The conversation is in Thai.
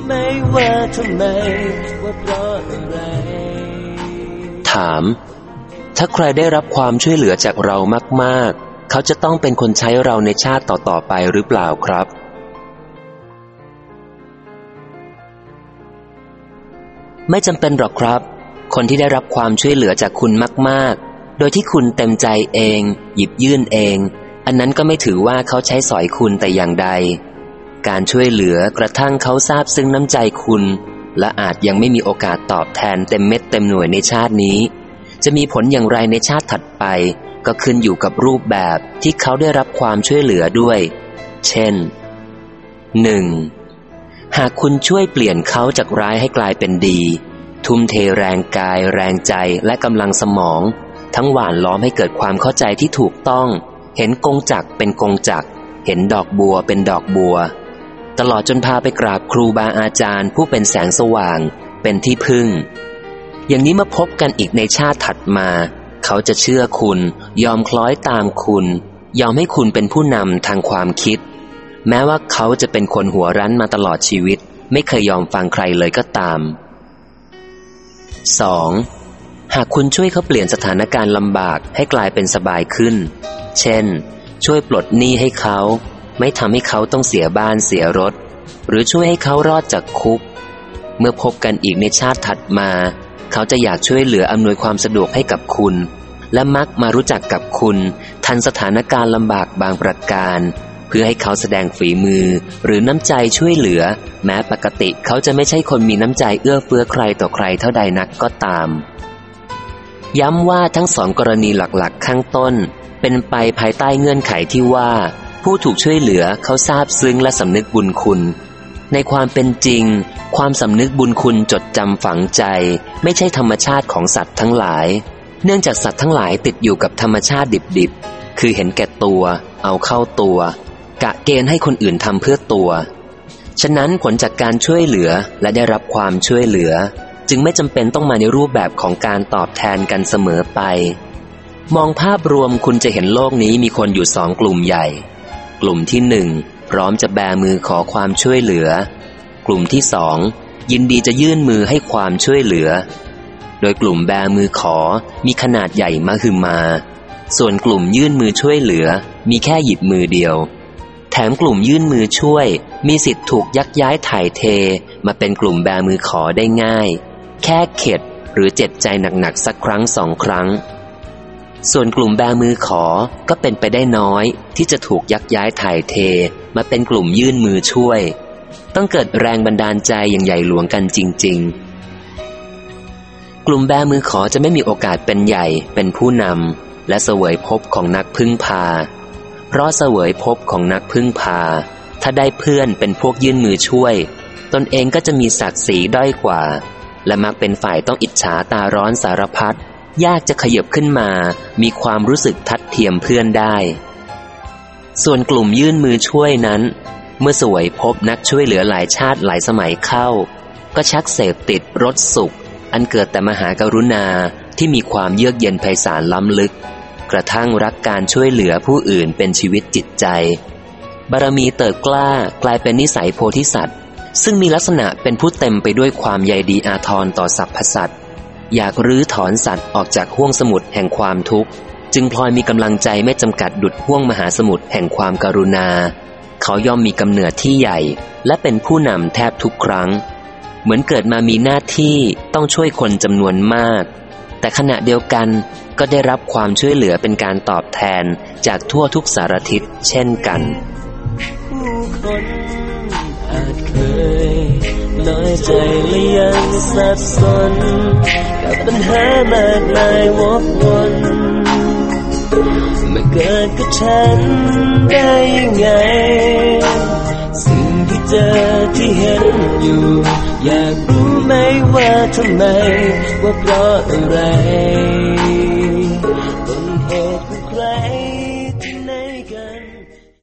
ไหมว่าทำไมว่าเพราะอะไรถามถ้าใครได้รับความช่วยเหลือจากเรามากๆเขาจะต้องเป็นคนใช้เราในชาติต่อๆไปหรือเปล่าครับไม่จำเป็นหรอกครับคนที่ได้รับความช่วยเหลือจากคุณมากๆโดยที่คุณเต็มใจเองหยิบยื่นเองอันนั้นก็ไม่ถือว่าเขาใช้สอยคุณแต่อย่างใดการช่วยเหลือกระทั่งเขาซาบซึ้งน้ำใจคุณและอาจยังไม่มีโอกาสตอบแทนเต็มเม็ดเต็มหน่วยในชาตินี้จะมีผลอย่างไรในชาติถัดไปก็ขึ้นอยู่กับรูปแบบที่เขาได้รับความช่วยเหลือด้วยเช่น 1. หากคุณช่วยเปลี่ยนเขาจากร้ายให้กลายเป็นดีทุ่มเทแรงกายแรงใจและกำลังสมองทั้งหว่านล้อมให้เกิดความเข้าใจที่ถูกต้องเห็นกงจักรเป็นกงจักรเห็นดอกบัวเป็นดอกบัวตลอดจนพาไปกราบครูบาอาจารย์ผู้เป็นแสงสว่างเป็นที่พึ่งอย่างนี้มาพบกันอีกในชาติถัดมาเขาจะเชื่อคุณยอมคล้อยตามคุณยอมให้คุณเป็นผู้นำทางความคิดแม้ว่าเขาจะเป็นคนหัวรั้นมาตลอดชีวิตไม่เคยยอมฟังใครเลยก็ตาม 2. หากคุณช่วยเขาเปลี่ยนสถานการณ์ลำบากให้กลายเป็นสบายขึ้นเช่นช่วยปลดหนี้ให้เขาไม่ทำให้เขาต้องเสียบ้านเสียรถหรือช่วยให้เขารอดจากคุกเมื่อพบกันอีกในชาติถัดมาเขาจะอยากช่วยเหลืออำนวยความสะดวกให้กับคุณและมักมารู้จักกับคุณทันสถานการณ์ลำบากบางประการเพื่อให้เขาแสดงฝีมือหรือน้ำใจช่วยเหลือแม้ปกติเขาจะไม่ใช่คนมีน้ำใจเอื้อเฟื้อใครต่อใครเท่าใดนักก็ตามย้ำว่าทั้งสองกรณีหลักๆข้างต้นเป็นไปภายใต้เงื่อนไขที่ว่าผู้ถูกช่วยเหลือเขาซาบซึ้งและสำนึกบุญคุณในความเป็นจริงความสำนึกบุญคุณจดจำฝังใจไม่ใช่ธรรมชาติของสัตว์ทั้งหลายเนื่องจากสัตว์ทั้งหลายติดอยู่กับธรรมชาติดิบๆคือเห็นแก่ตัวเอาเข้าตัวกะเกณฑ์ให้คนอื่นทำเพื่อตัวฉะนั้นผลจากการช่วยเหลือและได้รับความช่วยเหลือจึงไม่จำเป็นต้องมาในรูปแบบของการตอบแทนกันเสมอไปมองภาพรวมคุณจะเห็นโลกนี้มีคนอยู่2 กลุ่มใหญ่กลุ่มที่1พร้อมจะแบมือขอความช่วยเหลือกลุ่มที่2ยินดีจะยื่นมือให้ความช่วยเหลือโดยกลุ่มแบมือขอมีขนาดใหญ่มหึมาส่วนกลุ่มยื่นมือช่วยเหลือมีแค่หยิบมือเดียวแถมกลุ่มยื่นมือช่วยมีสิทธิ์ถูกยักย้ายถ่ายเทมาเป็นกลุ่มแบมือขอได้ง่ายแค่เข็ดหรือเจ็บใจหนักๆสักครั้ง2 ครั้งส่วนกลุ่มแบมือขอก็เป็นไปได้น้อยที่จะถูกยักย้ายถ่ายเทมาเป็นกลุ่มยื่นมือช่วยต้องเกิดแรงบันดาลใจอย่างใหญ่หลวงกันจริงๆกลุ่มแบมือขอจะไม่มีโอกาสเป็นใหญ่เป็นผู้นำและเสวยภพของนักพึ่งพาเพราะเสวยภพของนักพึ่งพาถ้าได้เพื่อนเป็นพวกยื่นมือช่วยตนเองก็จะมีศักดิ์ศรีด้อยกว่าและมักเป็นฝ่ายต้องอิจฉาตาร้อนสารพัดยากจะขยับขึ้นมามีความรู้สึกทัดเทียมเพื่อนได้ส่วนกลุ่มยื่นมือช่วยนั้นเมื่อเสวยภพนักช่วยเหลือหลายชาติหลายสมัยเข้าก็ชักเสพติดรสสุขอันเกิดแต่มหากรุณาที่มีความเยือกเย็นไพศาลล้ำลึกกระทั่งรักการช่วยเหลือผู้อื่นเป็นชีวิตจิตใจบารมีเติบกล้ากลายเป็นนิสัยโพธิสัตว์ซึ่งมีลักษณะเป็นผู้เต็มไปด้วยความใยดีอาทรต่อสรรพสัตว์อยากรื้อถอนสัตว์ออกจากห้วงสมุทรแห่งความทุกข์จึงพลอยมีกำลังใจไม่จำกัดดุจห้วงมหาสมุทรแห่งความกรุณาเขาย่อมมีกำเนิดที่ใหญ่และเป็นผู้นำแทบทุกครั้งเหมือนเกิดมามีหน้าที่ต้องช่วยคนจำนวนมากแต่ขณะเดียวกันก็ได้รับความช่วยเหลือเป็นการตอบแทนจากทั่วทุกสารทิศเช่นกันผู้คนอาจเคยน้อยใจและยังสับสนกับปัญหามากมายวกวนมาเกิดกับฉันได้ยังไงสิ่งที่เจอที่เห็นอยู่อยากรู้ไหมว่าทำไมว่าเพราะอะไร